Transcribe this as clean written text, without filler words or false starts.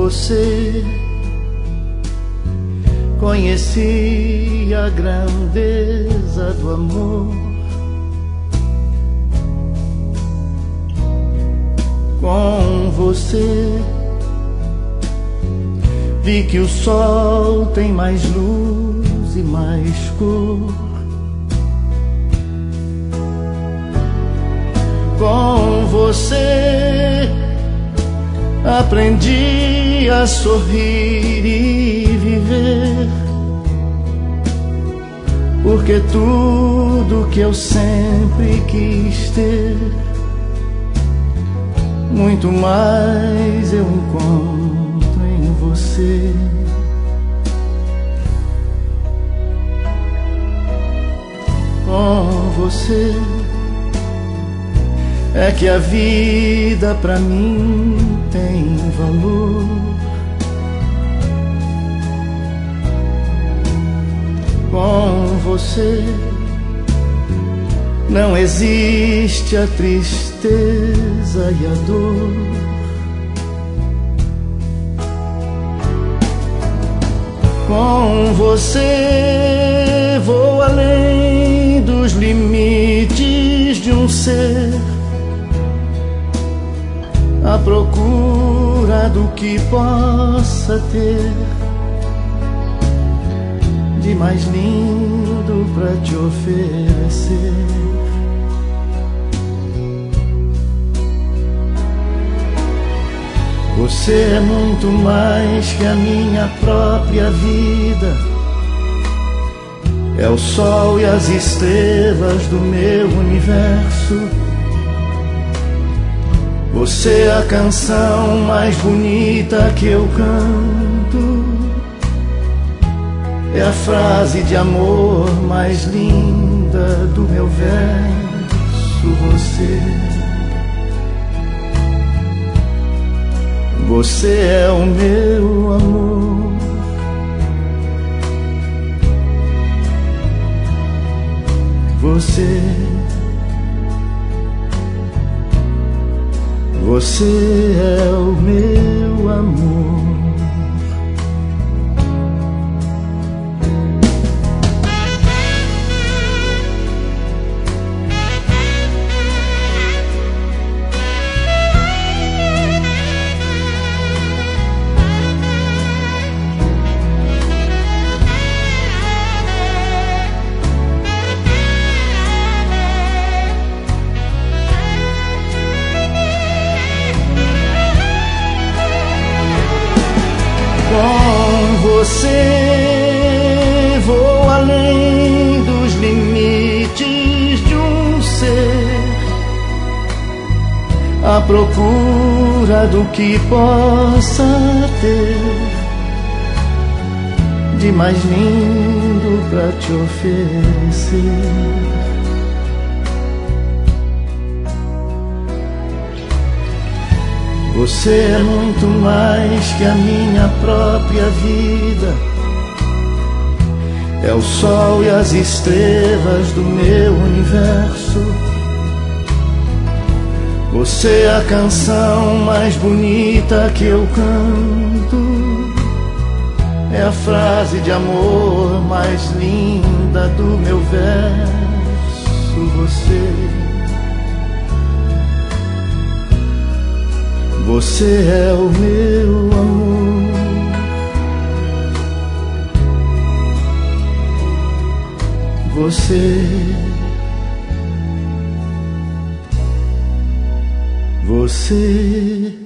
você conheci a grandeza do amor. Com você vi que o sol tem mais luz e mais cor. Com você aprendi a sorrir e viver, porque tudo que eu sempre quis ter, muito mais eu encontro em você. Com você é que a vida pra mim tem valor. Com você não existe a tristeza e a dor. Com você vou além dos limites de um ser, à procura do que possa ter de mais lindo pra te oferecer. Você é muito mais que a minha própria vida, é o sol e as estrelas do meu universo. Você é a canção mais bonita que eu canto, é a frase de amor mais linda do meu verso. Você é o meu amor. Você é o meu amor. Com você vou além dos limites de um ser, à procura do que possa ter de mais lindo pra te oferecer. Você é muito mais que a minha própria vida, é o sol e as estrelas do meu universo. Você é a canção mais bonita que eu canto, é a frase de amor mais linda do meu verso. Você é o meu amor. Você